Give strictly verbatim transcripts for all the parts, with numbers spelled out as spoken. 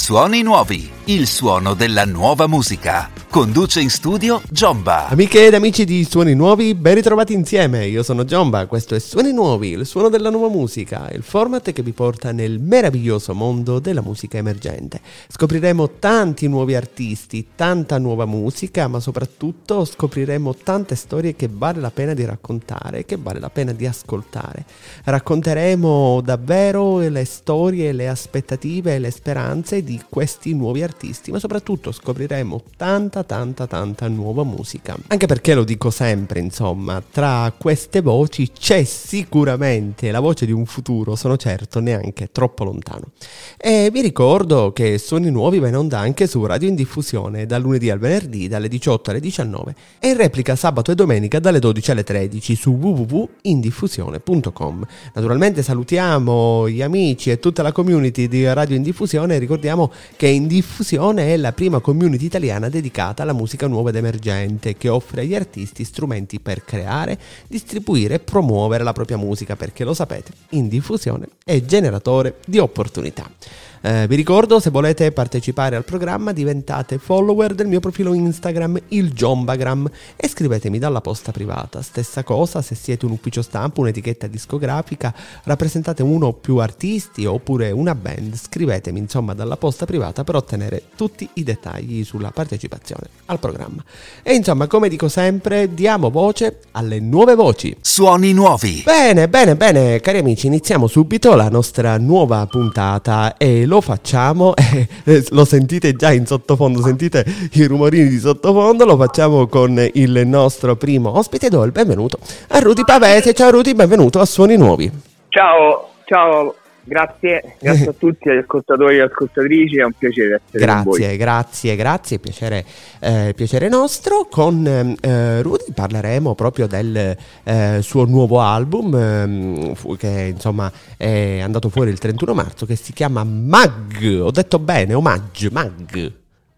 Suoni nuovi, il suono della nuova musica. Conduce in studio Giomba. Amiche ed amici di Suoni Nuovi, ben ritrovati insieme. Io sono Giomba, questo è Suoni Nuovi, il suono della nuova musica, il format che vi porta nel meraviglioso mondo della musica emergente. Scopriremo tanti nuovi artisti, tanta nuova musica, ma soprattutto scopriremo tante storie che vale la pena di raccontare, che vale la pena di ascoltare. Racconteremo davvero le storie, le aspettative e le speranze di questi nuovi artisti, ma soprattutto scopriremo tanta tanta tanta nuova musica, anche perché lo dico sempre, insomma, tra queste voci c'è sicuramente la voce di un futuro, sono certo, neanche troppo lontano. E vi ricordo che Suoni Nuovi va in onda anche su Radio in Diffusione dal lunedì al venerdì dalle diciotto alle diciannove e in replica sabato e domenica dalle dodici alle tredici su w w w punto indiffusione punto com. Naturalmente salutiamo gli amici e tutta la community di Radio in Diffusione e ricordiamo che In Diffusione è la prima community italiana dedicata alla musica nuova ed emergente, che offre agli artisti strumenti per creare, distribuire e promuovere la propria musica, perché lo sapete, In Diffusione è generatore di opportunità. Eh, vi ricordo, se volete partecipare al programma diventate follower del mio profilo Instagram, il Giombagram, e scrivetemi dalla posta privata. Stessa cosa se siete un ufficio stampa, un'etichetta discografica, rappresentate uno o più artisti oppure una band, scrivetemi insomma dalla posta privata per ottenere tutti i dettagli sulla partecipazione al programma. E insomma, come dico sempre, diamo voce alle nuove voci. Suoni nuovi. Bene, bene, bene, cari amici, iniziamo subito la nostra nuova puntata e lo facciamo, eh, lo sentite già in sottofondo, sentite i rumorini di sottofondo, lo facciamo con il nostro primo ospite. Do il benvenuto a Rudy Pavese. Ciao Rudy, benvenuto a Suoni Nuovi. Ciao, ciao, grazie, grazie a tutti gli ascoltatori e ascoltatrici, è un piacere essere grazie, con voi. Grazie, grazie, piacere, eh, piacere nostro. Con eh, Rudy parleremo proprio del eh, suo nuovo album eh, che insomma è andato fuori il trentuno marzo, che si chiama Mag. Ho detto bene, Omaggio, Mag.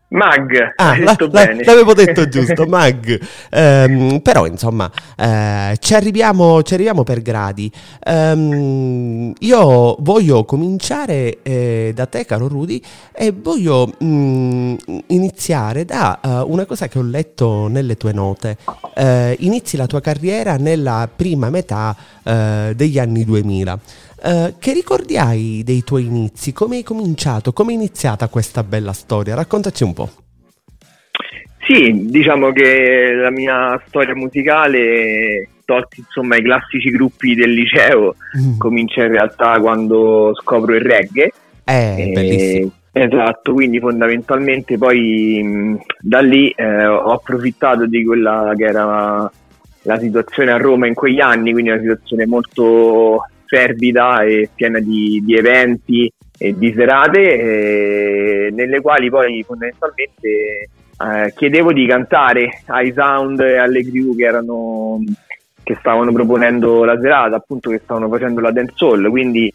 Mag, ah, hai la, detto la, bene. L'avevo detto giusto, Mag. Um, però insomma eh, ci arriviamo, ci arriviamo per gradi. Um, io voglio cominciare eh, da te, caro Rudy, e voglio mh, iniziare da uh, una cosa che ho letto nelle tue note. Uh, inizi la tua carriera nella prima metà uh, degli anni duemila. Uh, che ricordi hai dei tuoi inizi? Come hai cominciato? Come è iniziata questa bella storia? Raccontaci un po'. Sì, diciamo che la mia storia musicale, tolti insomma i classici gruppi del liceo, mm. comincia in realtà quando scopro il reggae. Eh, e... bellissimo. Esatto, quindi fondamentalmente poi mh, da lì eh, ho approfittato di quella che era la situazione a Roma in quegli anni, quindi una situazione molto fervida e piena di, di eventi e di serate eh, nelle quali poi fondamentalmente eh, chiedevo di cantare ai sound e alle crew che erano che stavano proponendo la serata, appunto, che stavano facendo la dancehall, quindi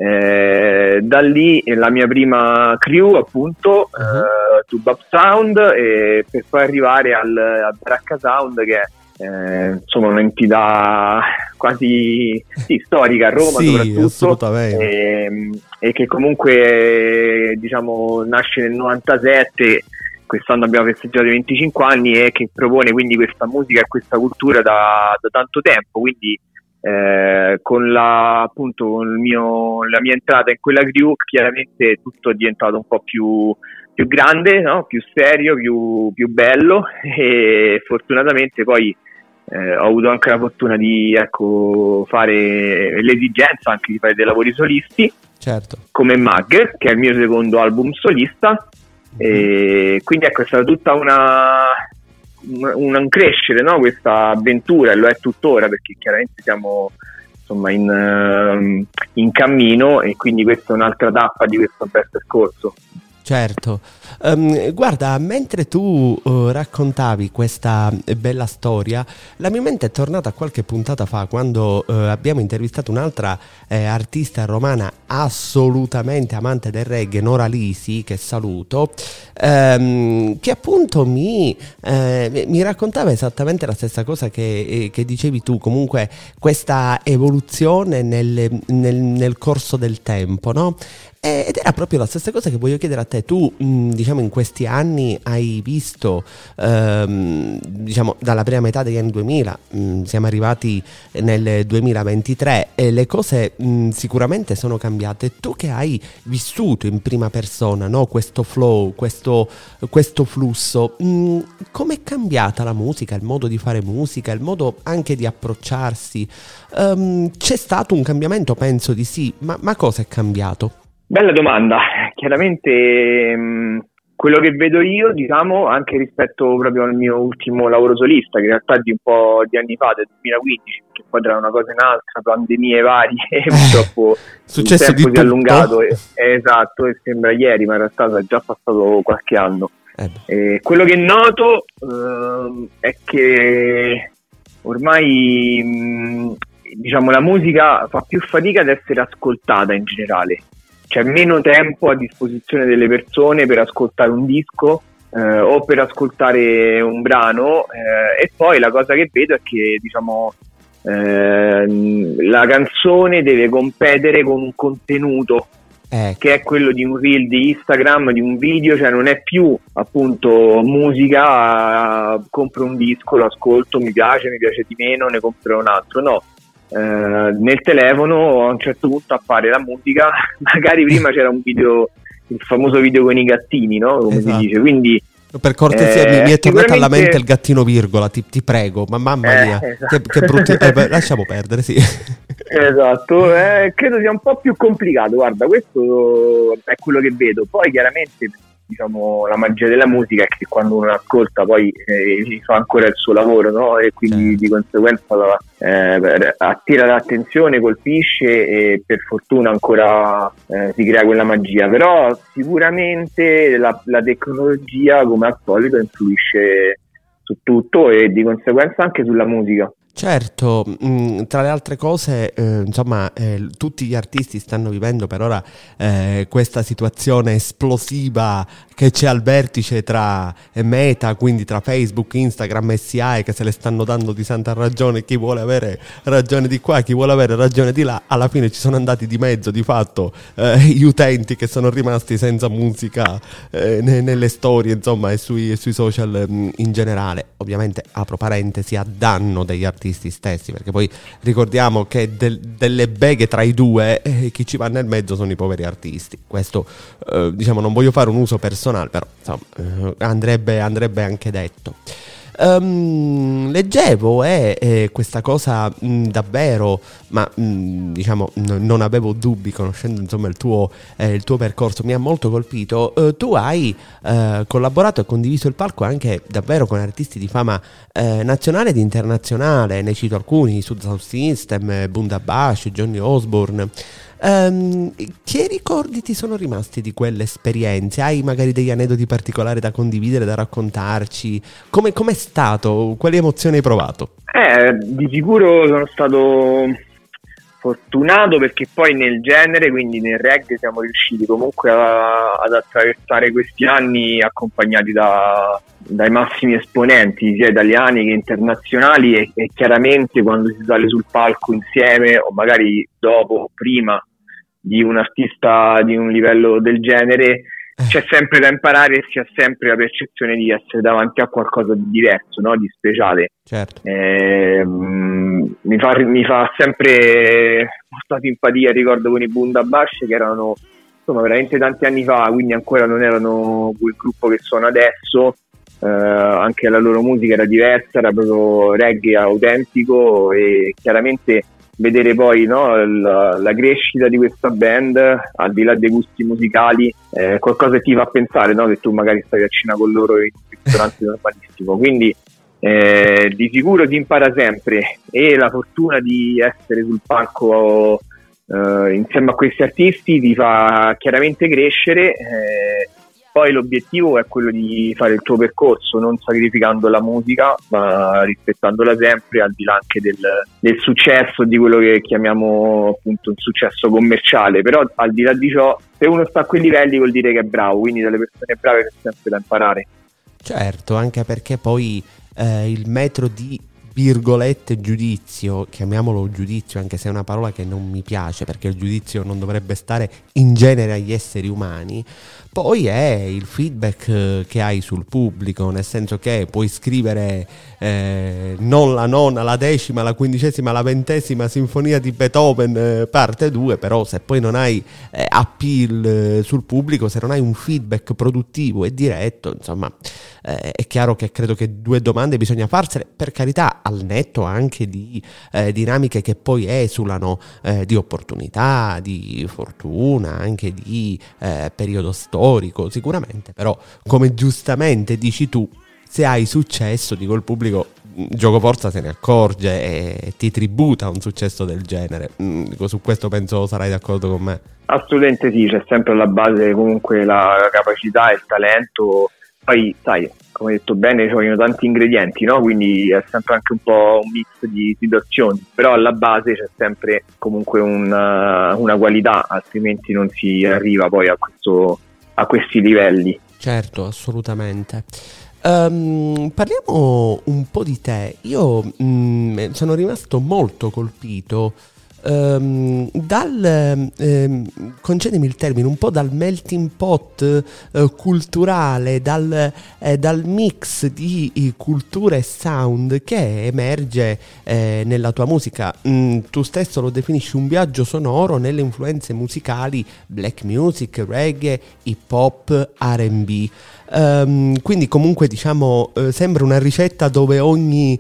eh, da lì la mia prima crew, appunto, uh-huh. eh, Tubab Sound, e per poi arrivare al, al Baracca Sound, che è Eh, insomma un'entità quasi sì, storica a Roma, sì, soprattutto, assolutamente. E, e che comunque diciamo nasce nel novantasette, quest'anno abbiamo festeggiato i venticinque anni, e che propone quindi questa musica e questa cultura da, da tanto tempo, quindi eh, con la appunto con il mio, la mia entrata in quella crew chiaramente tutto è diventato un po' più più grande, no? Più serio, più, più bello, e fortunatamente poi eh, ho avuto anche la fortuna di ecco fare l'esigenza anche di fare dei lavori solisti, certo, come Mag, che è il mio secondo album solista, mm-hmm. e quindi ecco è stata tutta una un, un crescere, no? Questa avventura, e lo è tuttora, perché chiaramente siamo insomma in, in cammino, e quindi questa è un'altra tappa di questo bel percorso. Certo, um, guarda, mentre tu uh, raccontavi questa bella storia, la mia mente è tornata qualche puntata fa, quando uh, abbiamo intervistato un'altra eh, artista romana assolutamente amante del reggae, Nora Lisi, che saluto, um, che appunto mi, eh, mi raccontava esattamente la stessa cosa che, eh, che dicevi tu, comunque questa evoluzione nel, nel, nel corso del tempo, no? Ed era proprio la stessa cosa che voglio chiedere a te. Tu, mh, diciamo, in questi anni hai visto, ehm, diciamo, dalla prima metà degli anni duemila, mh, siamo arrivati nel duemilaventitré e le cose mh, sicuramente sono cambiate. Tu che hai vissuto in prima persona, no, questo flow, questo, questo flusso, mh, com'è cambiata la musica, il modo di fare musica, il modo anche di approcciarsi? Um, c'è stato un cambiamento? Penso di sì, ma, ma cosa è cambiato? Bella domanda. Chiaramente mh, quello che vedo io, diciamo, anche rispetto proprio al mio ultimo lavoro solista, che in realtà è di un po' di anni fa, del duemilaquindici, che poi tra una cosa e un'altra, pandemie varie, e purtroppo successo il tempo di si è tutto. allungato, e, è esatto, e sembra ieri, ma in realtà è già passato qualche anno. Eh e quello che noto uh, è che ormai mh, diciamo la musica fa più fatica ad essere ascoltata in generale. C'è meno tempo a disposizione delle persone per ascoltare un disco eh, o per ascoltare un brano eh, e poi la cosa che vedo è che diciamo eh, la canzone deve competere con un contenuto eh. che è quello di un reel di Instagram, di un video, cioè non è più appunto musica, uh, compro un disco, lo ascolto, mi piace, mi piace di meno, ne compro un altro, no. Uh, nel telefono a un certo punto appare la musica, magari prima c'era un video, il famoso video con i gattini, no? Come esatto. si dice, quindi per cortesia eh, mi, mi è tornato alla sicuramente... mente il gattino virgola, ti, ti prego, ma mamma mia, eh, esatto. che, che brutti, eh, beh, lasciamo perdere, sì. Esatto, eh, credo sia un po' più complicato, guarda, questo è quello che vedo, poi chiaramente diciamo la magia della musica è che quando uno ascolta poi eh, fa ancora il suo lavoro, no? E quindi certo. Di conseguenza la, eh, attira l'attenzione, colpisce e per fortuna ancora eh, si crea quella magia, però sicuramente la, la tecnologia come al solito influisce su tutto e di conseguenza anche sulla musica. Certo, mh, tra le altre cose, eh, insomma, eh, tutti gli artisti stanno vivendo per ora eh, questa situazione esplosiva che c'è al vertice tra Meta, quindi tra Facebook, Instagram e S I A, che se le stanno dando di santa ragione, chi vuole avere ragione di qua, chi vuole avere ragione di là. Alla fine ci sono andati di mezzo di fatto eh, gli utenti che sono rimasti senza musica eh, nelle storie, insomma, e sui, e sui social mh, in generale. Ovviamente apro parentesi a danno degli artisti stessi, perché poi ricordiamo che del, delle beghe tra i due eh, chi ci va nel mezzo sono i poveri artisti. Questo eh, diciamo non voglio fare un uso personale, però insomma eh, andrebbe, andrebbe anche detto. Um, leggevo e eh, questa cosa mh, davvero, ma mh, diciamo n- non avevo dubbi conoscendo insomma il tuo, eh, il tuo percorso, mi ha molto colpito. Uh, tu hai uh, collaborato e condiviso il palco anche davvero con artisti di fama eh, nazionale ed internazionale, ne cito alcuni: Sud South System, Bundabash, Johnny Osborne. Um, che ricordi ti sono rimasti di quelle esperienze? Hai magari degli aneddoti particolari da condividere, da raccontarci? Come com'è stato? Quali emozioni hai provato? Eh, di sicuro sono stato fortunato perché poi nel genere, quindi nel reggae, siamo riusciti comunque a, ad attraversare questi anni accompagnati da, dai massimi esponenti sia italiani che internazionali e, e chiaramente quando si sale sul palco insieme o magari dopo o prima di un artista di un livello del genere c'è sempre da imparare e si ha sempre la percezione di essere davanti a qualcosa di diverso, no? Di speciale. Certo. Eh, mi, fa, mi fa sempre molta simpatia, ricordo con i Bundabash che erano insomma veramente tanti anni fa, quindi ancora non erano quel gruppo che sono adesso, eh, anche la loro musica era diversa, era proprio reggae autentico e chiaramente vedere poi no, la, la crescita di questa band al di là dei gusti musicali è eh, qualcosa che ti fa pensare, no? Che tu magari stai a cena con loro in un ristorante normalissimo, quindi eh, di sicuro si impara sempre e la fortuna di essere sul palco eh, insieme a questi artisti ti fa chiaramente crescere. eh, Poi l'obiettivo è quello di fare il tuo percorso, non sacrificando la musica, ma rispettandola sempre, al di là anche del, del successo, di quello che chiamiamo appunto un successo commerciale. Però al di là di ciò, se uno sta a quei livelli vuol dire che è bravo, quindi dalle persone brave c'è sempre da imparare. Certo, anche perché poi eh, il metro di virgolette giudizio, chiamiamolo giudizio anche se è una parola che non mi piace perché il giudizio non dovrebbe stare in genere agli esseri umani, poi è il feedback che hai sul pubblico, nel senso che puoi scrivere eh, non la nona, la decima, la quindicesima, la ventesima sinfonia di Beethoven eh, parte due, però se poi non hai eh, appeal eh, sul pubblico, se non hai un feedback produttivo e diretto, insomma eh, è chiaro che credo che due domande bisogna farsene, per carità, al netto anche di eh, dinamiche che poi esulano eh, di opportunità, di fortuna, anche di eh, periodo storico sicuramente, però come giustamente dici tu, se hai successo, dico, il pubblico giocoforza se ne accorge e ti tributa un successo del genere. Mm, dico, su questo penso sarai d'accordo con me. Assolutamente sì, c'è sempre alla base comunque la capacità e il talento, poi sai, come hai detto bene, ci vogliono tanti ingredienti, no? Quindi è sempre anche un po' un mix di situazioni, però alla base c'è sempre comunque una, una qualità, altrimenti non si arriva poi a questo a questi livelli. Certo, assolutamente. Um, parliamo un po' di te. Io mh, sono rimasto molto colpito um, dal, um, concedimi il termine, un po' dal melting pot uh, culturale, dal, eh, dal mix di uh, cultura e sound che emerge eh, nella tua musica. Mm, tu stesso lo definisci un viaggio sonoro nelle influenze musicali black music, reggae, hip hop, R and B. Um, quindi comunque diciamo eh, sembra una ricetta dove ogni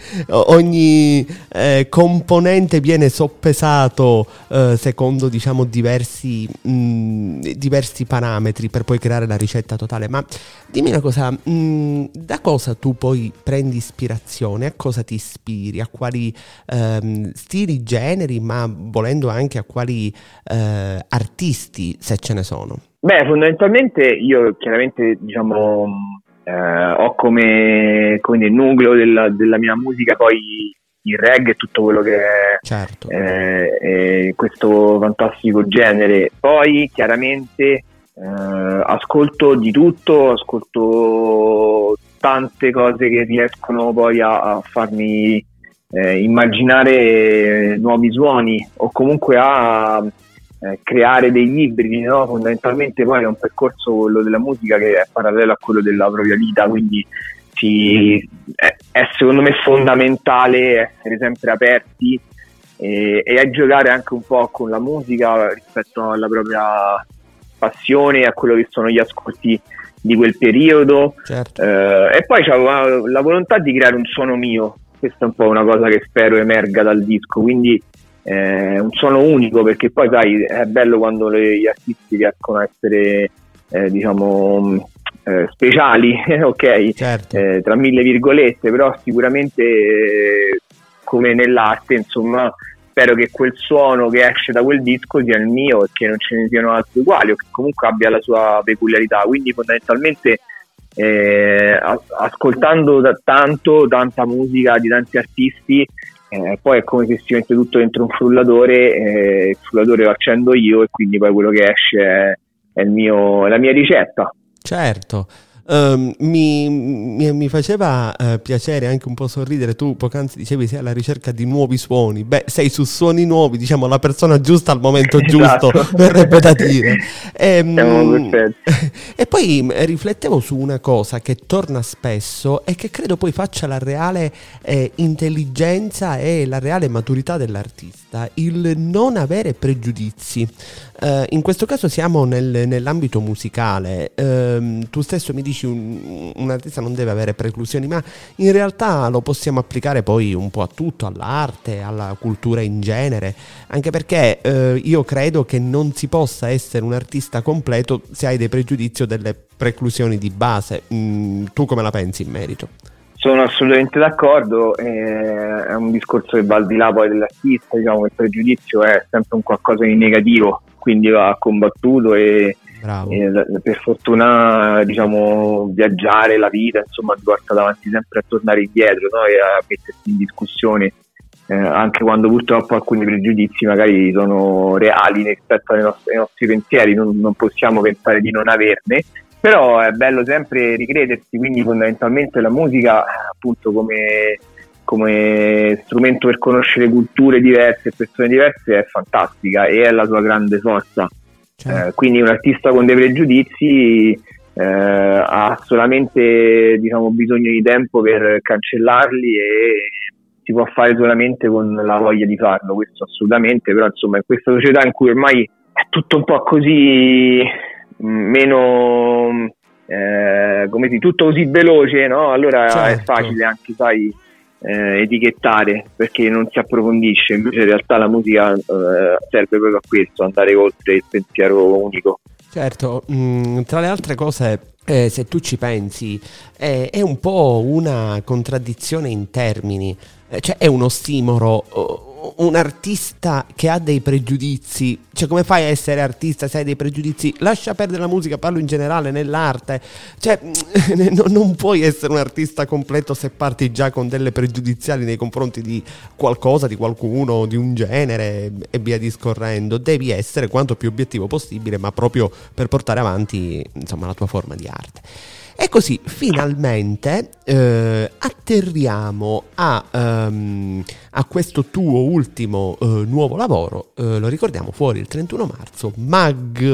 ogni eh, componente viene soppesato eh, secondo diciamo diversi mh, diversi parametri per poi creare la ricetta totale. Ma dimmi una cosa, mh, da cosa tu poi prendi ispirazione, a cosa ti ispiri, a quali ehm, stili, generi, ma volendo anche a quali eh, artisti, se ce ne sono? Beh, fondamentalmente io chiaramente diciamo eh, ho come, come nel nucleo della, della mia musica poi il reggae e tutto quello che è, certo. eh, è questo fantastico genere. Poi chiaramente eh, ascolto di tutto, ascolto tante cose che riescono poi a, a farmi eh, immaginare nuovi suoni o comunque a Eh, creare degli ibridi, no? Fondamentalmente poi è un percorso, quello della musica, che è parallelo a quello della propria vita, quindi si, è, è secondo me fondamentale essere sempre aperti e, e a giocare anche un po' con la musica rispetto alla propria passione, a quello che sono gli ascolti di quel periodo. Certo. eh, e poi c'avevo la volontà di creare un suono mio, questa è un po' una cosa che spero emerga dal disco, quindi Eh, un suono unico, perché poi sai è bello quando le, gli artisti riescono a essere eh, diciamo eh, speciali ok, certo. eh, tra mille virgolette, però sicuramente eh, come nell'arte insomma spero che quel suono che esce da quel disco sia il mio e che non ce ne siano altri uguali o che comunque abbia la sua peculiarità, quindi fondamentalmente eh, ascoltando da tanto tanta musica di tanti artisti. Eh, poi è come se si mette tutto dentro un frullatore, eh, il frullatore lo accendo io e quindi poi quello che esce è, è il mio, la mia ricetta. Certo. Um, mi, mi, mi faceva uh, piacere anche un po' sorridere, tu poc'anzi dicevi sei alla ricerca di nuovi suoni, beh sei su suoni nuovi, diciamo la persona giusta al momento giusto, esatto. verrebbe da dire. E, Siamo perfetti. E poi riflettevo su una cosa che torna spesso e che credo poi faccia la reale eh, intelligenza e la reale maturità dell'artista, il non avere pregiudizi. Uh, in questo caso siamo nel, nell'ambito musicale. Uh, tu stesso mi dici un, un artista non deve avere preclusioni, ma in realtà lo possiamo applicare poi un po' a tutto, all'arte, alla cultura in genere, anche perché uh, io credo che non si possa essere un artista completo se hai dei pregiudizi o delle preclusioni di base. Mm, tu come la pensi in merito? Sono assolutamente d'accordo, eh, è un discorso che va al di là poi dell'artista, diciamo che il pregiudizio è sempre un qualcosa di negativo, quindi va combattuto e, e per fortuna diciamo viaggiare, la vita insomma ti porta davanti sempre a tornare indietro, no? E a mettersi in discussione eh, anche quando purtroppo alcuni pregiudizi magari sono reali rispetto ai nostri, ai nostri pensieri, non, non possiamo pensare di non averne. Però è bello sempre ricredersi, quindi fondamentalmente la musica appunto come, come strumento per conoscere culture diverse e persone diverse è fantastica e è la sua grande forza. Eh, quindi un artista con dei pregiudizi eh, ha solamente, diciamo, bisogno di tempo per cancellarli e si può fare solamente con la voglia di farlo, questo assolutamente. Però insomma, in questa società in cui ormai è tutto un po' così, meno eh, come si, tutto così veloce, no? Allora certo. È facile anche, sai, eh, etichettare, perché non si approfondisce. Invece in realtà la musica eh, serve proprio a questo, andare oltre il pensiero unico. Certo, mh, tra le altre cose, eh, se tu ci pensi, eh, è un po' una contraddizione in termini, eh, cioè è uno stimolo. Oh, un artista che ha dei pregiudizi, cioè come fai a essere artista se hai dei pregiudizi? Lascia perdere la musica, parlo in generale, nell'arte, cioè non puoi essere un artista completo se parti già con delle pregiudiziali nei confronti di qualcosa, di qualcuno, di un genere e via discorrendo. Devi essere quanto più obiettivo possibile, ma proprio per portare avanti, insomma, la tua forma di arte. E così finalmente eh, atterriamo a, um, a questo tuo ultimo uh, nuovo lavoro, uh, lo ricordiamo, fuori il trentuno marzo, Mag.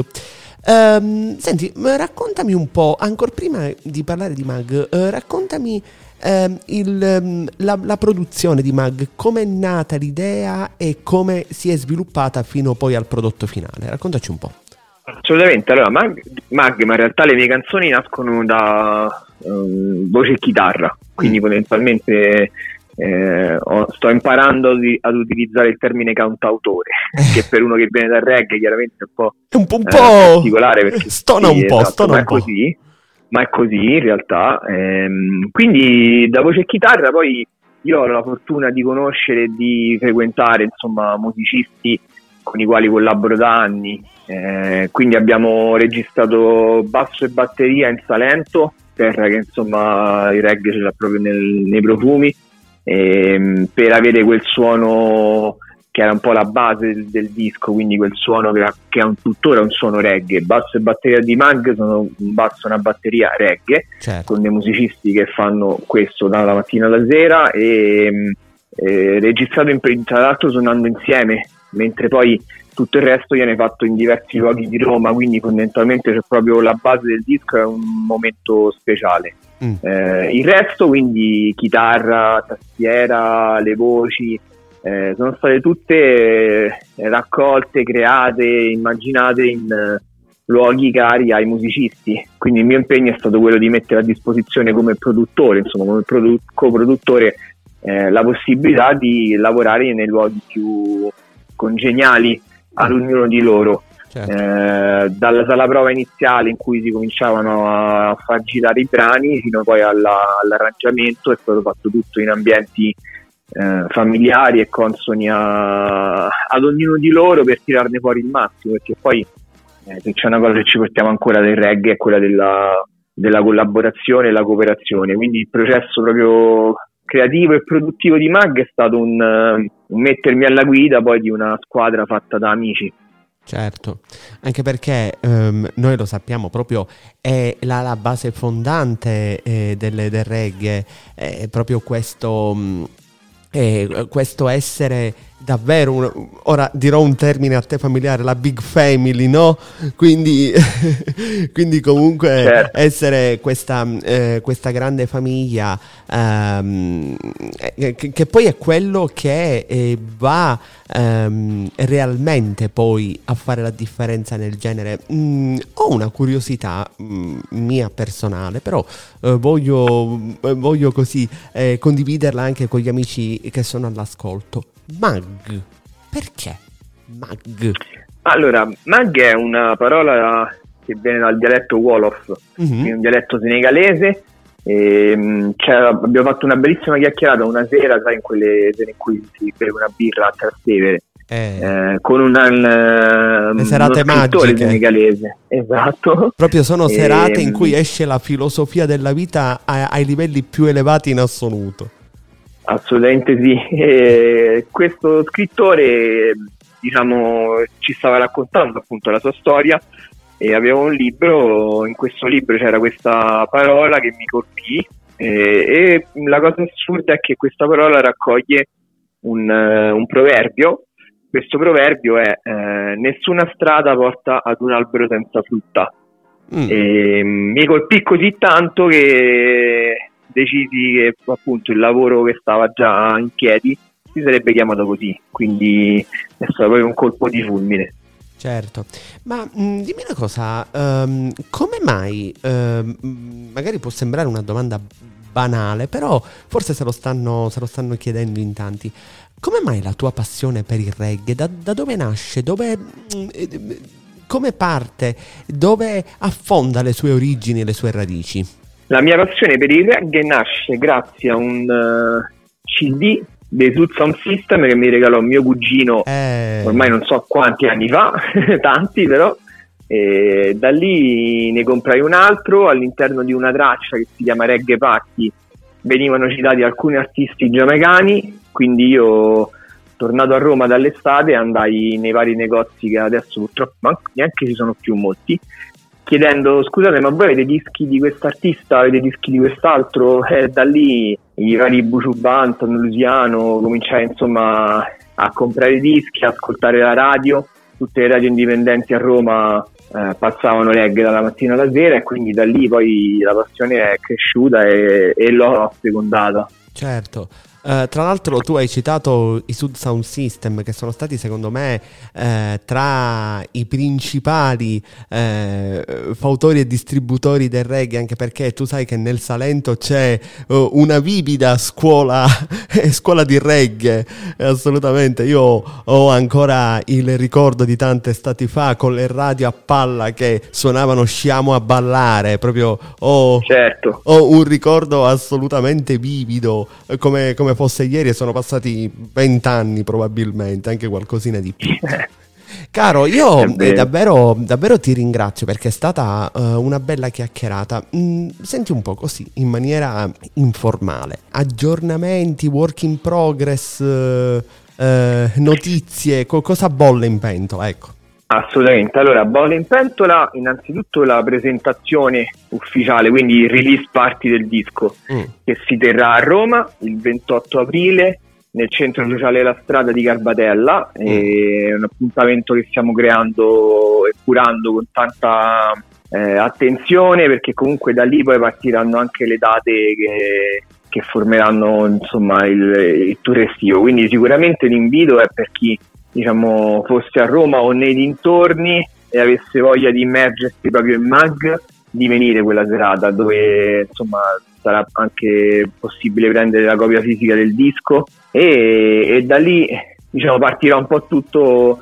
Um, senti, raccontami un po', ancora prima di parlare di Mag, uh, raccontami um, il, um, la, la produzione di Mag, come è nata l'idea e come si è sviluppata fino poi al prodotto finale. Raccontaci un po'. Assolutamente, allora Mag, Mag, ma in realtà le mie canzoni nascono da um, voce e chitarra, quindi fondamentalmente eh, ho, sto imparando di, ad utilizzare il termine cantautore, che per uno che viene dal reggae chiaramente è un po', un po', un eh, po' particolare, perché stona sì, un po', esatto, stona ma un è po'. così, ma è così in realtà. Ehm, quindi da voce e chitarra poi io ho la fortuna di conoscere e di frequentare, insomma, musicisti con i quali collaboro da anni. Eh, quindi abbiamo registrato basso e batteria in Salento, terra che insomma il reggae ce l'ha proprio nel, nei profumi, e, per avere quel suono che era un po' la base del, del disco, quindi quel suono che, che è un, tuttora un suono reggae. Basso e batteria di Mag sono un basso e una batteria reggae, certo, con dei musicisti che fanno questo dalla mattina alla sera, e, e registrato in, tra l'altro suonando insieme, mentre poi tutto il resto viene fatto in diversi luoghi di Roma, quindi fondamentalmente c'è proprio la base del disco, è un momento speciale. Mm. Eh, il resto, quindi chitarra, tastiera, le voci, eh, sono state tutte eh, raccolte, create, immaginate in eh, luoghi cari ai musicisti. Quindi il mio impegno è stato quello di mettere a disposizione come produttore, insomma come produ- coproduttore, eh, la possibilità di lavorare nei luoghi più congeniali ad ognuno di loro, certo. eh, dalla sala prova iniziale in cui si cominciavano a far girare i brani fino poi alla, all'arrangiamento è stato fatto tutto in ambienti eh, familiari e consoni a, ad ognuno di loro, per tirarne fuori il massimo, perché poi eh, se c'è una cosa che ci portiamo ancora del reggae è quella della, della collaborazione e la cooperazione. Quindi il processo proprio creativo e produttivo di Mag è stato un, un mettermi alla guida poi di una squadra fatta da amici. Certo, anche perché um, noi lo sappiamo, proprio è la, la base fondante eh, del, del reggae, è proprio questo, um, eh, questo essere davvero un, ora dirò un termine a te familiare, la big family, no? Quindi, quindi comunque certo, essere questa, eh, questa grande famiglia, ehm, che, che poi è quello che eh, va ehm, realmente poi a fare la differenza nel genere. Mm, ho una curiosità mm, mia personale, però eh, voglio, voglio così eh, condividerla anche con gli amici che sono all'ascolto. Mag, perché Mag? Allora, Mag è una parola che viene dal dialetto Wolof, mm-hmm. che è un dialetto senegalese. E, cioè, abbiamo fatto una bellissima chiacchierata una sera, sai, in quelle sere in cui si beve una birra a Trastevere, eh. Eh, con una, un, le serate uno scrittore magiche senegalese. Esatto. Proprio sono serate e, in cui esce la filosofia della vita a, ai livelli più elevati in assoluto. Assolutamente sì. E questo scrittore, diciamo, ci stava raccontando appunto la sua storia, e aveva un libro, in questo libro c'era questa parola che mi colpì, e, e la cosa assurda è che questa parola raccoglie un, uh, un proverbio. Questo proverbio è eh, nessuna strada porta ad un albero senza frutta. Mm. E mi colpì così tanto che decisi che appunto il lavoro che stava già in piedi si sarebbe chiamato così, quindi è stato proprio un colpo di fulmine. Certo, ma mh, dimmi una cosa, um, come mai, um, magari può sembrare una domanda banale, però forse se lo stanno, se lo stanno chiedendo in tanti, come mai la tua passione per il reggae? Da, da dove nasce? Dove, mh, come parte? Dove affonda le sue origini e le sue radici? La mia passione per il reggae nasce grazie a un uh, C D dei Sud Sound System che mi regalò mio cugino eh... ormai non so quanti anni fa, tanti però, e da lì ne comprai un altro. All'interno di una traccia che si chiama Reggae Party venivano citati alcuni artisti giamaicani, quindi io, tornato a Roma dall'estate, andai nei vari negozi che adesso purtroppo neanche ci sono più molti, chiedendo scusate ma voi avete dischi di quest'artista, avete dischi di quest'altro, e da lì i vari Buju Banton, Luciano, cominciai insomma a comprare dischi, a ascoltare la radio. Tutte le radio indipendenti a Roma eh, passavano reggae dalla mattina alla sera, e quindi da lì poi la passione è cresciuta e, e l'ho assecondata. Certo. Uh, tra l'altro tu hai citato i Sud Sound System, che sono stati secondo me eh, tra i principali eh, fautori e distributori del reggae, anche perché tu sai che nel Salento c'è uh, una vivida scuola scuola di reggae, assolutamente. Io ho ancora il ricordo di tante estati fa con le radio a palla che suonavano Sciamo a ballare, proprio ho, certo. ho un ricordo assolutamente vivido, come, come fosse ieri, e sono passati vent'anni probabilmente, anche qualcosina di più. Caro, io eh, davvero, davvero ti ringrazio, perché è stata uh, una bella chiacchierata. Mm, senti un po' così, in maniera informale, aggiornamenti, work in progress, uh, uh, notizie, co- cosa bolle in pentola, ecco. Assolutamente, allora bolle in pentola innanzitutto la presentazione ufficiale, quindi il release party del disco, mm. che si terrà a Roma il ventotto aprile nel centro sociale della Strada di Garbatella. Mm. È un appuntamento che stiamo creando e curando con tanta eh, attenzione, perché comunque da lì poi partiranno anche le date che, che formeranno insomma il, il tour estivo, quindi sicuramente l'invito è per chi diciamo fosse a Roma o nei dintorni e avesse voglia di immergersi proprio in Mag, di venire quella serata, dove insomma sarà anche possibile prendere la copia fisica del disco, e, e da lì diciamo partirà un po' tutto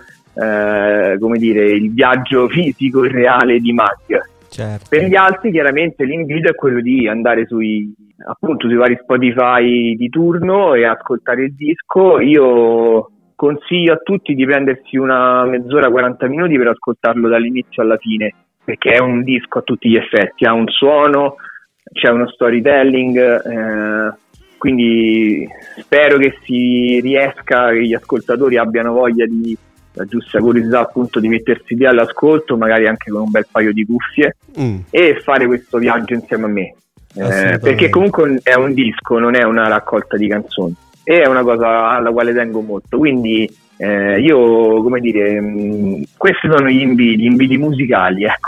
eh, come dire il viaggio fisico e reale di Mag. Certo. Per gli altri chiaramente l'invito è quello di andare sui appunto sui vari Spotify di turno e ascoltare il disco. Io consiglio a tutti di prendersi una mezz'ora, quaranta minuti per ascoltarlo dall'inizio alla fine, perché è un disco a tutti gli effetti, ha un suono, c'è uno storytelling, eh, quindi spero che si riesca, che gli ascoltatori abbiano voglia di, la giusta curiosità appunto, di mettersi lì all'ascolto, magari anche con un bel paio di cuffie, mm. e fare questo viaggio insieme a me, eh, perché comunque è un disco, non è una raccolta di canzoni. E è una cosa alla quale tengo molto, quindi eh, io, come dire, mh, questi sono gli inviti, gli inviti musicali, ecco.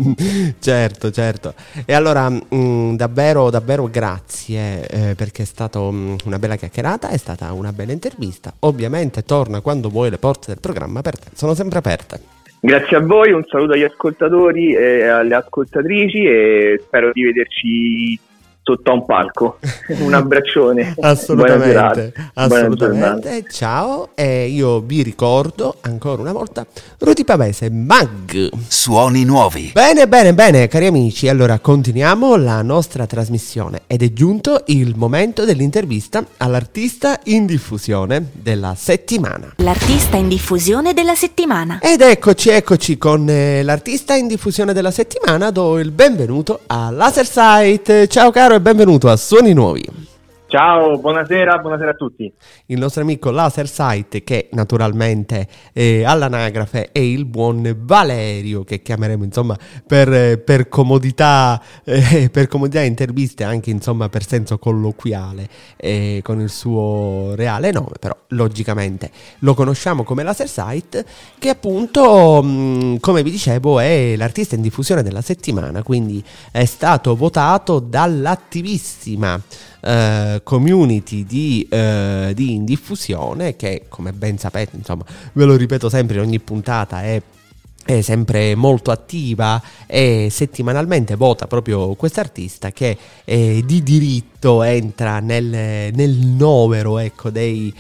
Certo, certo. E allora mh, davvero, davvero grazie, eh, perché è stata una bella chiacchierata, è stata una bella intervista. Ovviamente torna quando vuoi, le porte del programma per te sono sempre aperte. Grazie a voi, un saluto agli ascoltatori e alle ascoltatrici, e spero di vederci sotto a un palco. Un abbraccione. Assolutamente, assolutamente. Ciao, e io vi ricordo ancora una volta Rudy Pavese, Mag. Suoni nuovi. Bene, bene, bene, cari amici, allora continuiamo la nostra trasmissione ed è giunto il momento dell'intervista all'artista in diffusione della settimana. L'artista in diffusione della settimana. Ed eccoci, eccoci con eh, l'artista in diffusione della settimana. Do il benvenuto a Laser Sight. Ciao caro e benvenuto a Suoni Nuovi. Ciao, buonasera, buonasera a tutti. Il nostro amico Lasersight, che naturalmente eh, all'anagrafe è il buon Valerio, che chiameremo insomma per, per comodità eh, per comodità interviste, anche insomma per senso colloquiale, eh, con il suo reale nome, però logicamente lo conosciamo come Lasersight, che appunto mh, come vi dicevo è l'artista in diffusione della settimana, quindi è stato votato dall'attivissima Uh, community di, uh, di Indiffusione, che come ben sapete, insomma, ve lo ripeto sempre in ogni puntata, è, è sempre molto attiva e settimanalmente vota proprio quest'artista che eh, di diritto entra nel, nel novero, ecco, dei,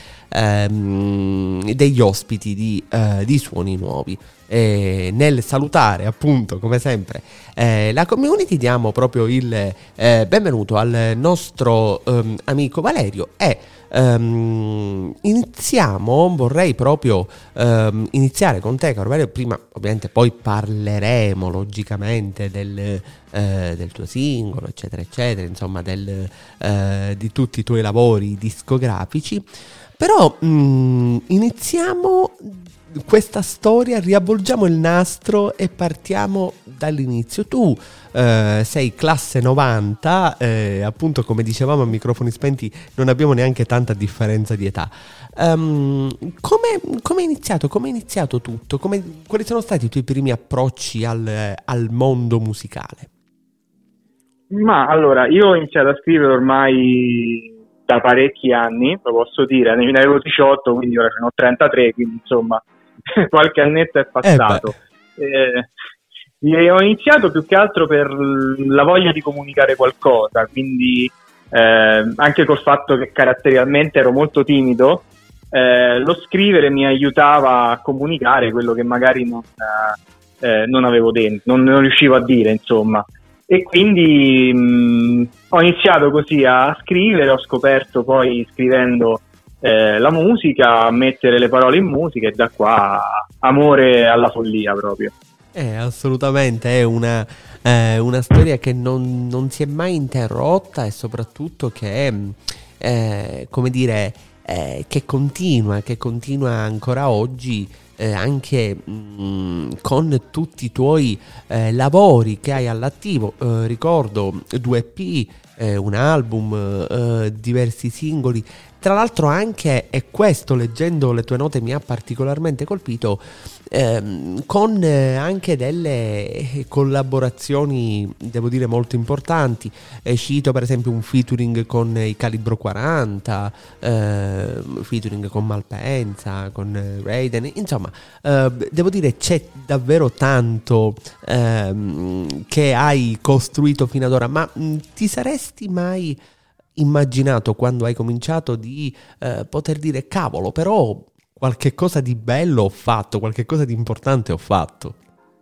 um, degli ospiti di, uh, di Suoni Nuovi. E nel salutare appunto come sempre eh, la community, diamo proprio il eh, benvenuto al nostro um, amico Valerio e um, iniziamo, vorrei proprio um, iniziare con te, caro Valerio. Prima ovviamente poi parleremo logicamente del, eh, del tuo singolo eccetera eccetera, insomma del, eh, di tutti i tuoi lavori discografici, però um, iniziamo questa storia, riavvolgiamo il nastro e partiamo dall'inizio. Tu eh, sei classe novanta, eh, appunto come dicevamo a microfoni spenti non abbiamo neanche tanta differenza di età. Um, come, come è iniziato? Come è iniziato tutto? Come, quali sono stati i tuoi primi approcci al, al mondo musicale? Ma allora, io ho iniziato a scrivere ormai da parecchi anni, lo posso dire, ne avevo diciotto, quindi ora ne ho trentatré, quindi insomma qualche annetto è passato. Eh, eh, ho iniziato più che altro per la voglia di comunicare qualcosa, quindi eh, anche col fatto che caratterialmente ero molto timido, eh, lo scrivere mi aiutava a comunicare quello che magari non, eh, non avevo dentro, non, non riuscivo a dire, insomma. E quindi mh, ho iniziato così a scrivere, ho scoperto poi scrivendo eh, la musica, a mettere le parole in musica, e da qua amore alla follia proprio. Eh, assolutamente, è una, eh, una storia che non, non si è mai interrotta, e soprattutto che, eh, come dire, eh, che continua, che continua ancora oggi. Eh, anche mh, con tutti i tuoi eh, lavori che hai all'attivo, eh, ricordo due E P, eh, un album, eh, diversi singoli. Tra l'altro anche, e questo leggendo le tue note mi ha particolarmente colpito, ehm, con eh, anche delle collaborazioni, devo dire, molto importanti. Eh, cito per esempio un featuring con i Calibro quaranta, eh, featuring con Malpensa, con eh, Raiden, insomma, eh, devo dire c'è davvero tanto ehm, che hai costruito fino ad ora, ma mh, ti saresti mai immaginato, quando hai cominciato, di eh, poter dire cavolo, però qualche cosa di bello ho fatto, qualche cosa di importante ho fatto?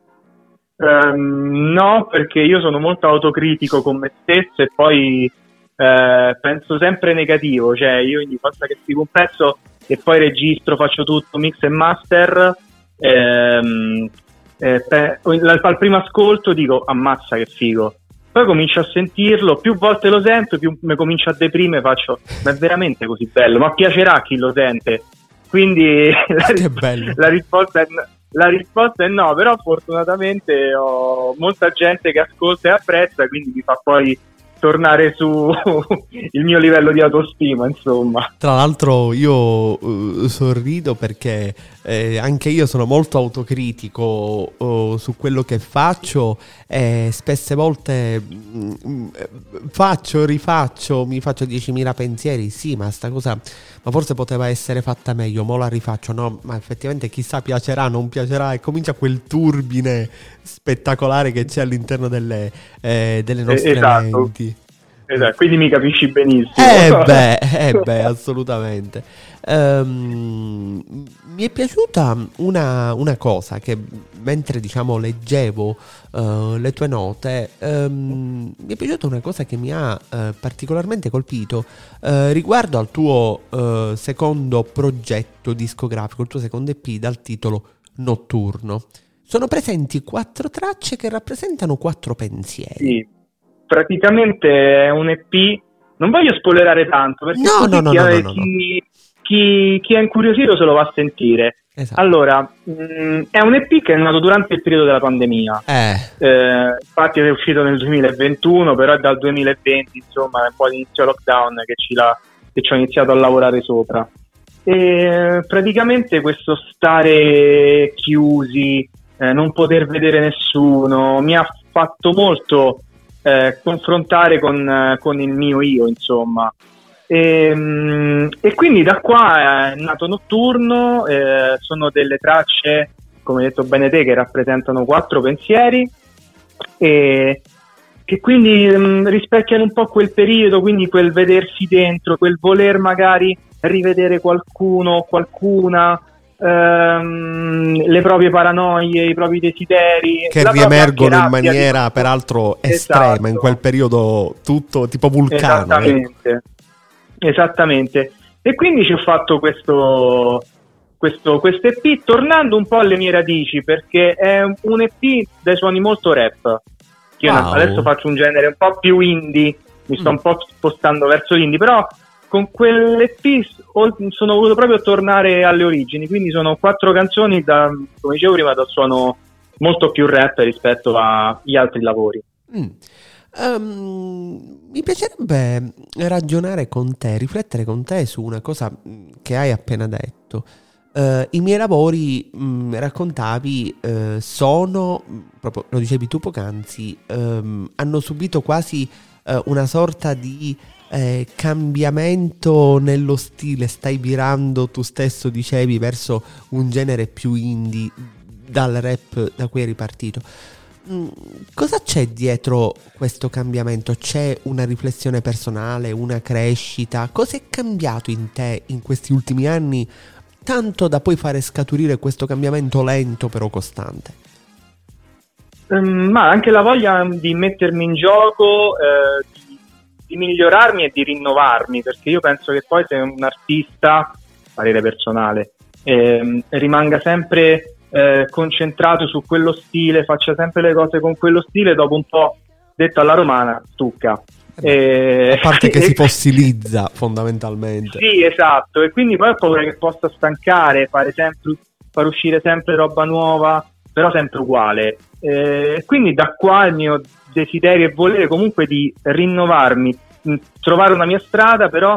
Um, no, perché io sono molto autocritico con me stesso e poi eh, penso sempre negativo, cioè io ogni volta che scrivo un pezzo e poi registro, faccio tutto, mix e master, ehm, eh, pe- al primo ascolto dico ammazza che figo. Poi comincio a sentirlo, più volte lo sento, più mi comincio a deprimere, faccio, ma è veramente così bello? Ma piacerà a chi lo sente? Quindi la, ris- la, risposta è, la risposta è no, però fortunatamente ho molta gente che ascolta e apprezza, quindi mi fa poi tornare su il mio livello di autostima, insomma. Tra l'altro io uh, sorrido perché eh, anche io sono molto autocritico uh, su quello che faccio, e spesse volte mh, faccio, rifaccio, mi faccio diecimila pensieri, sì, ma sta cosa, ma forse poteva essere fatta meglio, mo la rifaccio, no, ma effettivamente chissà piacerà, non piacerà, e comincia quel turbine spettacolare che c'è all'interno delle, eh, delle nostre esatto. menti. Esatto, quindi mi capisci benissimo. Eh beh, eh beh, assolutamente. Um, mi è piaciuta una, una cosa che mentre diciamo leggevo uh, le tue note, um, mi è piaciuta una cosa che mi ha uh, particolarmente colpito uh, riguardo al tuo uh, secondo progetto discografico, il tuo secondo E P dal titolo Notturno. Sono presenti quattro tracce che rappresentano quattro pensieri. Sì, praticamente è un E P non voglio spoilerare tanto, perché no, no, no, chi, no, è, no, no, chi, chi, chi è incuriosito se lo va a sentire. Esatto. Allora, mh, è un E P che è nato durante il periodo della pandemia, eh. Eh, infatti è uscito nel duemilaventuno, però è dal duemilaventi, insomma, è un po' di inizio lockdown che ci, la, che ci ho iniziato a lavorare sopra. E praticamente questo stare chiusi, eh, non poter vedere nessuno, mi ha fatto molto eh, confrontare con, con il mio io, insomma. E, e quindi da qua è nato Notturno, eh, sono delle tracce, come hai detto bene te, che rappresentano quattro pensieri e che quindi mh, rispecchiano un po' quel periodo, quindi quel vedersi dentro, quel voler magari rivedere qualcuno, qualcuna, ehm, le proprie paranoie, i propri desideri che riemergono in maniera peraltro estrema, esatto, in quel periodo tutto tipo vulcano. Esattamente. Ecco. Esattamente, e quindi ci ho fatto questo questo questo E P tornando un po' alle mie radici, perché è un E P dai suoni molto rap. Io wow. adesso faccio un genere un po' più indie, mi sto mm. un po' spostando verso l'indie, però con quell'E P sono voluto proprio tornare alle origini, quindi sono quattro canzoni da, come dicevo prima, dal suono molto più rap rispetto agli altri lavori. Mm. Um, mi piacerebbe ragionare con te, riflettere con te su una cosa che hai appena detto. Uh, I miei lavori, mh, raccontavi, uh, sono, proprio lo dicevi tu poc'anzi, um, hanno subito quasi uh, una sorta di eh, cambiamento nello stile, stai virando, tu stesso dicevi, verso un genere più indie dal rap da cui eri partito. Cosa c'è dietro questo cambiamento? C'è una riflessione personale, una crescita? Cosa è cambiato in te in questi ultimi anni, tanto da poi fare scaturire questo cambiamento lento però costante? Um, ma anche la voglia di mettermi in gioco, eh, di, di migliorarmi e di rinnovarmi, perché io penso che poi se un artista, parere personale, eh, rimanga sempre Eh, concentrato su quello stile, faccia sempre le cose con quello stile, dopo un po', detto alla romana, stucca. Eh, a parte che si fossilizza fondamentalmente. Sì, esatto, e quindi poi ho paura che possa stancare, fare sempre, far uscire sempre roba nuova, però sempre uguale. E eh, quindi da qua il mio desiderio e volere comunque di rinnovarmi, trovare una mia strada, però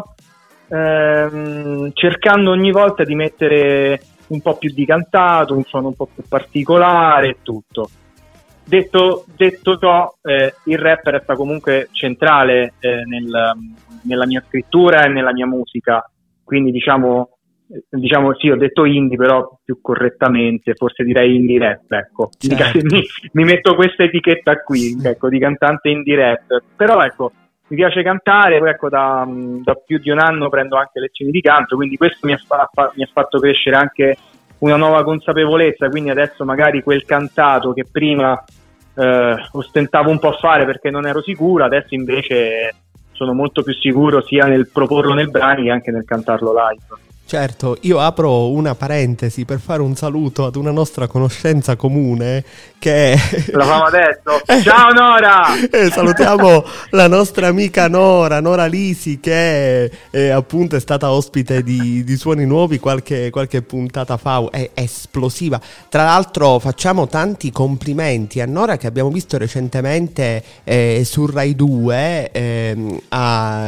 ehm, cercando ogni volta di mettere un po' più di cantato, un suono un po' più particolare e tutto. Detto, detto ciò, eh, il rap resta comunque centrale eh, nel, nella mia scrittura e nella mia musica, quindi diciamo, diciamo sì, ho detto indie, però più correttamente forse direi indie rap, ecco. Certo. mi, mi metto questa etichetta qui, ecco, di cantante indie rap, però ecco, mi piace cantare, poi ecco da, da più di un anno prendo anche lezioni di canto, quindi questo mi ha, fa, mi ha fatto crescere anche una nuova consapevolezza, quindi adesso magari quel cantato che prima eh, ostentavo un po' a fare perché non ero sicuro, adesso invece sono molto più sicuro sia nel proporlo nel brani che anche nel cantarlo live. Certo, io apro una parentesi per fare un saluto ad una nostra conoscenza comune che l'avevamo detto. Ciao Nora! eh, salutiamo la nostra amica Nora, Nora Lisi, che eh, appunto è stata ospite di, di Suoni Nuovi qualche, qualche puntata fa, è esplosiva. Tra l'altro facciamo tanti complimenti a Nora, che abbiamo visto recentemente eh, su Rai due eh, a,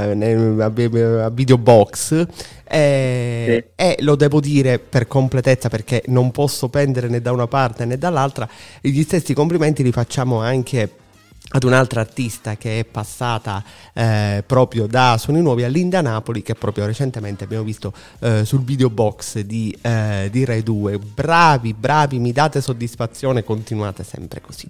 a, a Video Box. Eh, sì. E lo devo dire per completezza, perché non posso pendere né da una parte né dall'altra, gli stessi complimenti li facciamo anche ad un'altra artista che è passata eh, proprio da Suoni Nuovi a Linda Napoli, che proprio recentemente abbiamo visto eh, sul Video Box di, eh, di Rai due. Bravi, bravi, mi date soddisfazione, continuate sempre così.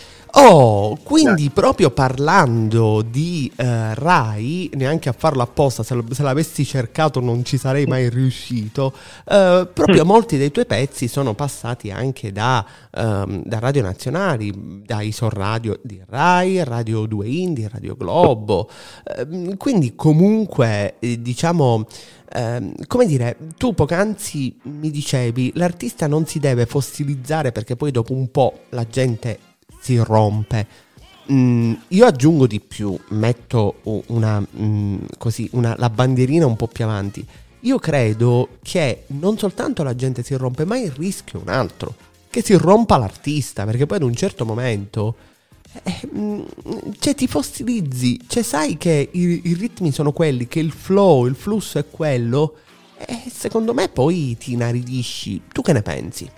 Oh, quindi proprio parlando di uh, Rai, neanche a farlo apposta, se, lo, se l'avessi cercato non ci sarei mai riuscito, uh, proprio molti dei tuoi pezzi sono passati anche da, um, da radio nazionali, da Iso Radio di Rai, Radio due Indie, Radio Globo, uh, quindi comunque eh, diciamo... Uh, come dire, tu poc'anzi mi dicevi l'artista non si deve fossilizzare perché poi dopo un po' la gente si rompe. mh, io aggiungo di più, metto una, mh, così, una, la bandierina un po' più avanti. Io credo che non soltanto la gente si rompe, ma il rischio è un altro, che si rompa l'artista, perché poi ad un certo momento eh, mh, cioè ti fossilizzi, cioè sai che i, i ritmi sono quelli, che il flow, il flusso è quello, e secondo me poi ti inaridisci. Tu che ne pensi?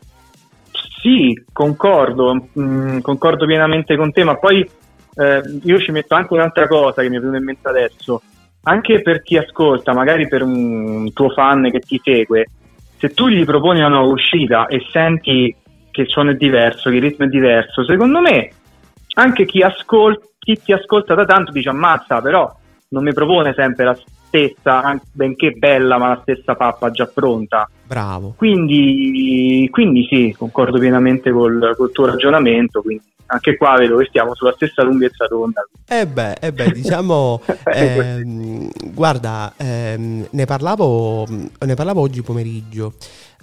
Sì, concordo, mh, concordo pienamente con te, ma poi eh, io ci metto anche un'altra cosa che mi è venuta in mente adesso, anche per chi ascolta, magari per un tuo fan che ti segue, se tu gli proponi una nuova uscita e senti che il suono è diverso, che il ritmo è diverso, secondo me anche chi, ascolta, chi ti ascolta da tanto dice ammazza, però non mi propone sempre la stessa, benché bella, ma la stessa pappa già pronta. Bravo. Quindi, quindi sì, concordo pienamente col, col tuo ragionamento, quindi anche qua vedo che stiamo sulla stessa lunghezza d'onda. Eh beh, eh beh diciamo, ehm, guarda, ehm, ne parlavo, ne parlavo oggi pomeriggio.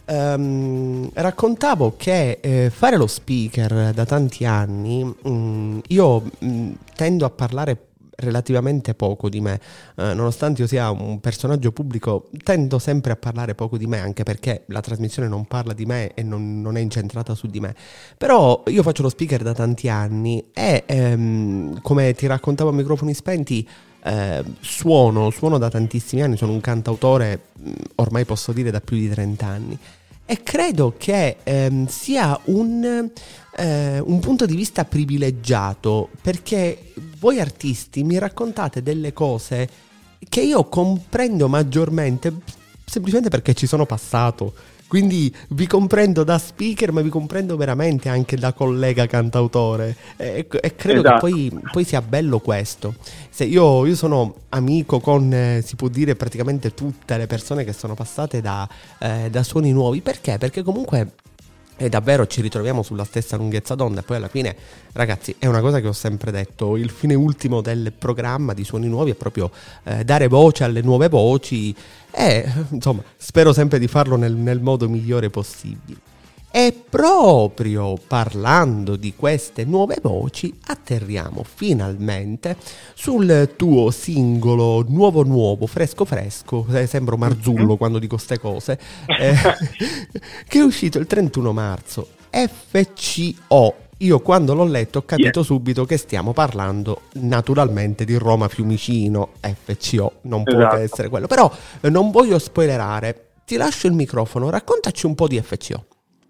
Um, raccontavo che eh, fare lo speaker da tanti anni, mh, io mh, tendo a parlare relativamente poco di me, eh, nonostante io sia un personaggio pubblico, tendo sempre a parlare poco di me, anche perché la trasmissione non parla di me e non, non è incentrata su di me. Però io faccio lo speaker da tanti anni e ehm, come ti raccontavo a microfoni spenti, eh, suono, suono da tantissimi anni, sono un cantautore ormai posso dire da più di trenta anni. E credo che ehm, sia un, eh, un punto di vista privilegiato, perché voi artisti mi raccontate delle cose che io comprendo maggiormente semplicemente perché ci sono passato. Quindi vi comprendo da speaker, ma vi comprendo veramente anche da collega cantautore, e, e credo esatto. che poi, poi sia bello questo. Se io, io sono amico con, eh, si può dire, praticamente tutte le persone che sono passate da, eh, da Suoni Nuovi. Perché? Perché comunque e davvero ci ritroviamo sulla stessa lunghezza d'onda. E poi alla fine, ragazzi, è una cosa che ho sempre detto, il fine ultimo del programma di Suoni Nuovi è proprio eh, dare voce alle nuove voci, e insomma spero sempre di farlo nel, nel modo migliore possibile. E proprio parlando di queste nuove voci atterriamo finalmente sul tuo singolo nuovo nuovo, fresco fresco, sembro Marzullo quando dico ste cose, eh, che è uscito il trentuno marzo, F C O. Io quando l'ho letto ho capito yeah. subito che stiamo parlando naturalmente di Roma Fiumicino. F C O non può esatto. essere quello, però eh, non voglio spoilerare, ti lascio il microfono, raccontaci un po' di F C O.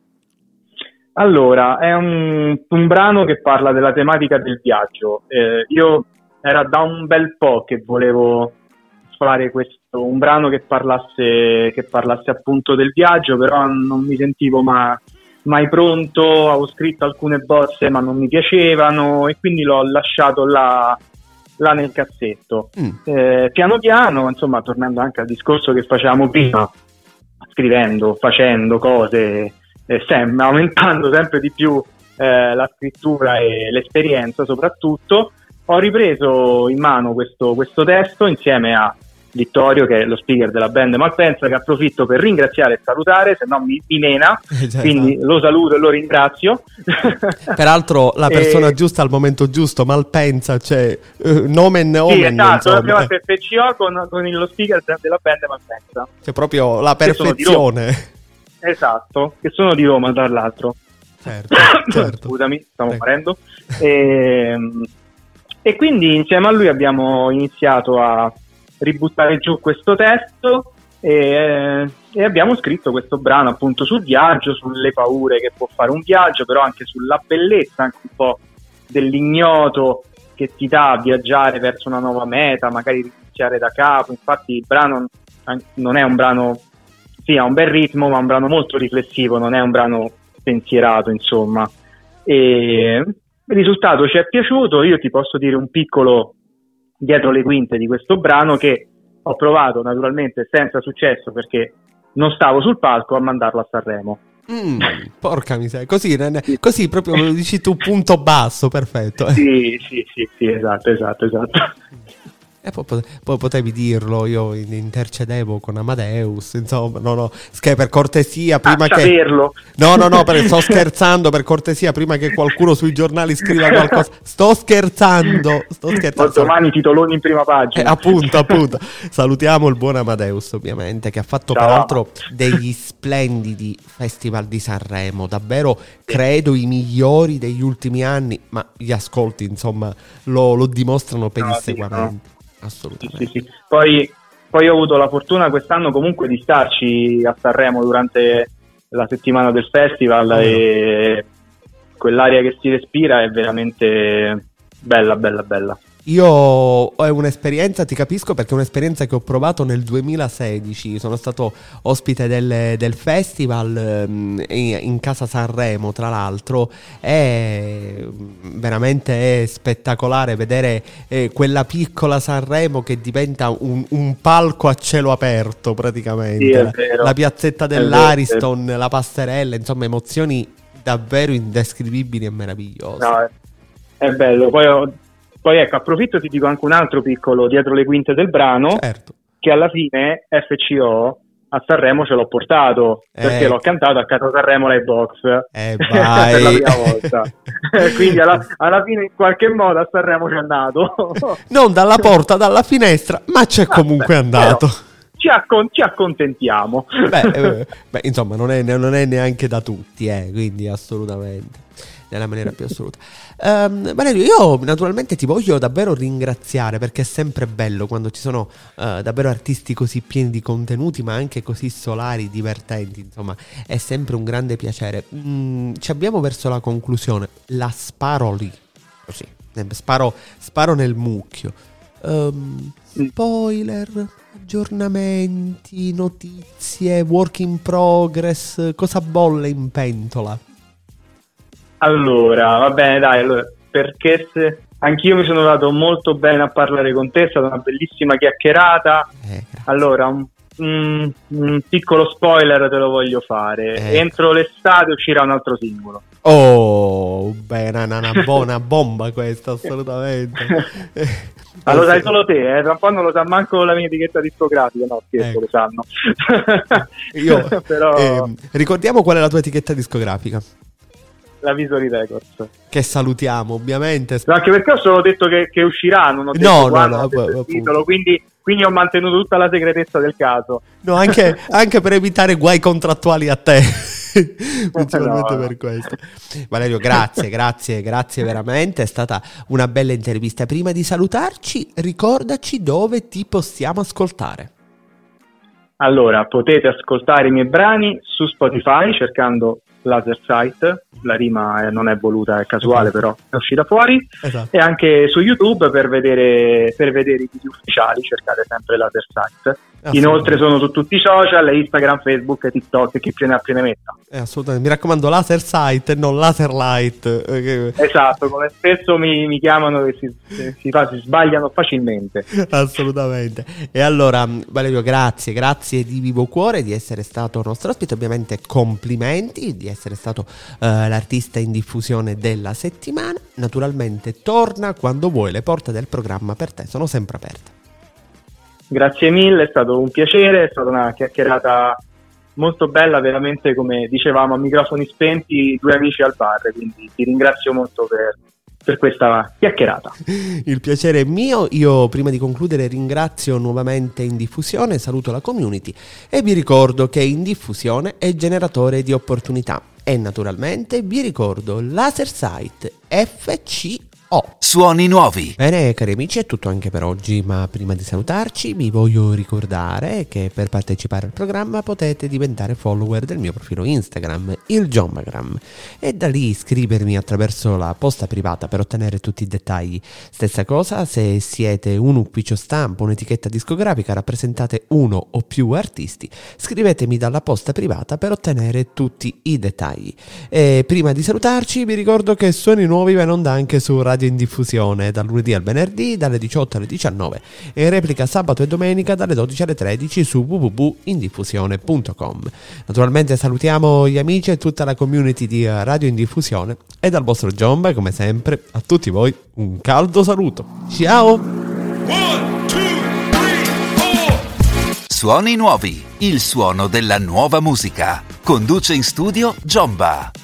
Allora, è un, un brano che parla della tematica del viaggio. Eh, io era da un bel po' che volevo fare questo, un brano che parlasse, che parlasse appunto del viaggio, però non mi sentivo mai, mai pronto. Avevo scritto alcune bozze ma non mi piacevano e quindi l'ho lasciato là, là nel cassetto. Mm. Eh, piano piano, insomma, tornando anche al discorso che facevamo prima, scrivendo, facendo cose, Eh, sempre, aumentando sempre di più eh, la scrittura e l'esperienza soprattutto, ho ripreso in mano questo, questo testo insieme a Vittorio, che è lo speaker della band Malpensa, che approfitto per ringraziare e salutare, se no mi, mi mena, eh, quindi esatto. lo saluto e lo ringrazio. Peraltro la persona e... giusta al momento giusto, Malpensa, cioè uh, nomen omen. Sì, esatto, abbiamo fatto F C O con, con lo speaker della band Malpensa. C'è proprio la perfezione. Esatto, che sono di Roma tra l'altro. Certo, certo. Scusami, stavo morendo. E, e quindi insieme a lui abbiamo iniziato a ributtare giù questo testo e, e abbiamo scritto questo brano appunto sul viaggio, sulle paure che può fare un viaggio, però anche sulla bellezza, anche un po' dell'ignoto che ti dà a viaggiare verso una nuova meta, magari iniziare da capo. Infatti il brano non è un brano, sì, ha un bel ritmo, ma è un brano molto riflessivo, non è un brano pensierato, insomma. E il risultato ci è piaciuto. Io ti posso dire un piccolo dietro le quinte di questo brano, che ho provato naturalmente senza successo perché non stavo sul palco a mandarlo a Sanremo. Mm, porca miseria, così, così proprio lo dici tu, punto basso, perfetto. Sì, sì, sì, sì, esatto, esatto, esatto. E poi, poi potevi dirlo, io intercedevo con Amadeus, insomma, no, no, che per cortesia, prima ah, che... saperlo. No, no, no, per... sto scherzando, per cortesia, prima che qualcuno sui giornali scriva qualcosa. Sto scherzando, sto scherzando. Domani titoloni in prima pagina. Eh, appunto, appunto. Salutiamo il buon Amadeus, ovviamente, che ha fatto Ciao. peraltro degli splendidi festival di Sanremo, davvero credo i migliori degli ultimi anni, ma gli ascolti, insomma, lo, lo dimostrano pedissequamente. No, sì, no. Assolutamente. Sì, sì, sì. Poi, poi ho avuto la fortuna quest'anno comunque di starci a Sanremo durante la settimana del festival, oh. E quell'aria che si respira è veramente bella, bella, bella. Io ho un'esperienza, ti capisco, perché è un'esperienza che ho provato nel duemilasedici, sono stato ospite del, del festival ehm, in casa Sanremo, tra l'altro, è veramente è spettacolare vedere eh, quella piccola Sanremo che diventa un, un palco a cielo aperto praticamente, sì, è vero. La piazzetta dell'Ariston, la passerella, insomma emozioni davvero indescrivibili e meravigliose. No, è, è bello, poi ho... Poi ecco, approfitto e ti dico anche un altro piccolo dietro le quinte del brano, certo. Che alla fine F C O a Sanremo ce l'ho portato, perché eh. l'ho cantato a casa Sanremo Live Box eh, per la prima volta. Quindi alla, alla fine in qualche modo a Sanremo c'è andato. Non dalla porta, dalla finestra, ma c'è comunque Vabbè, andato. Ci, accon- ci accontentiamo. Beh, eh, beh, insomma, non è, non è neanche da tutti, eh, quindi assolutamente. Nella maniera più assoluta. um, Valerio, io naturalmente ti voglio davvero ringraziare, perché è sempre bello quando ci sono uh, davvero artisti così pieni di contenuti, ma anche così solari, divertenti, insomma è sempre un grande piacere. mm, Ci abbiamo verso la conclusione, la sparo lì così, sparo, sparo nel mucchio. um, Spoiler, aggiornamenti, notizie, work in progress, cosa bolle in pentola? Allora, va bene, dai, allora, perché se... anch'io mi sono dato molto bene a parlare con te, è stata una bellissima chiacchierata. Eh, allora, un, un, un piccolo spoiler te lo voglio fare. Eh. Entro l'estate uscirà un altro singolo. Oh, bene, una, una buona bomba questa, assolutamente. Ma lo sai solo te, eh? Tra un po' non lo sa manco la mia etichetta discografica, no scherzo, ecco. Lo sanno. Io, Però... eh, ricordiamo qual è la tua etichetta discografica. La Visory Records, che salutiamo ovviamente, anche perché ho solo detto che, che uscirà, non ho detto no, quando, no, no, ho detto no, il titolo, quindi, quindi ho mantenuto tutta la segretezza del caso. No, anche, anche per evitare guai contrattuali a te. Principalmente no, no. per questo. Valerio, grazie, grazie, grazie veramente, è stata una bella intervista. Prima di salutarci, ricordaci dove ti possiamo ascoltare. Allora, potete ascoltare i miei brani su Spotify cercando Laser Sight, la rima non è voluta, è casuale, però è uscita fuori. Esatto. E anche su YouTube per vedere, per vedere i video ufficiali cercate sempre Laser Sight. Inoltre sono su tutti i social, Instagram, Facebook, TikTok, chi più ne ha più ne metta. Eh, assolutamente, mi raccomando, Laser Sight e non Laser Light. Esatto, come spesso mi, mi chiamano e si, si, fa, si sbagliano facilmente. Assolutamente. E allora Valerio, grazie, grazie di vivo cuore di essere stato nostro ospite, ovviamente complimenti di essere stato uh, l'artista in diffusione della settimana. Naturalmente torna quando vuoi, le porte del programma per te sono sempre aperte. Grazie mille, è stato un piacere, è stata una chiacchierata molto bella, veramente come dicevamo a microfoni spenti, due amici al bar, quindi ti ringrazio molto per, per questa chiacchierata. Il piacere è mio. Io prima di concludere ringrazio nuovamente In Diffusione, saluto la community e vi ricordo che In Diffusione è generatore di opportunità e naturalmente vi ricordo Laser Sight F C O. Suoni nuovi. Bene cari amici, è tutto anche per oggi, ma prima di salutarci vi voglio ricordare che per partecipare al programma potete diventare follower del mio profilo Instagram, il Jombagram, e da lì iscrivermi attraverso la posta privata per ottenere tutti i dettagli. Stessa cosa se siete un ufficio stampa, un'etichetta discografica, rappresentate uno o più artisti, scrivetemi dalla posta privata per ottenere tutti i dettagli. E prima di salutarci vi ricordo che Suoni Nuovi va in onda anche su Radio In Diffusione dal lunedì al venerdì dalle diciotto alle diciannove e in replica sabato e domenica dalle dodici alle tredici su w w w punto indiffusione punto com. Naturalmente salutiamo gli amici e tutta la community di Radio In Diffusione e dal vostro Jomba, come sempre, a tutti voi un caldo saluto. Ciao! One, two. Suoni nuovi, il suono della nuova musica. Conduce in studio Giomba.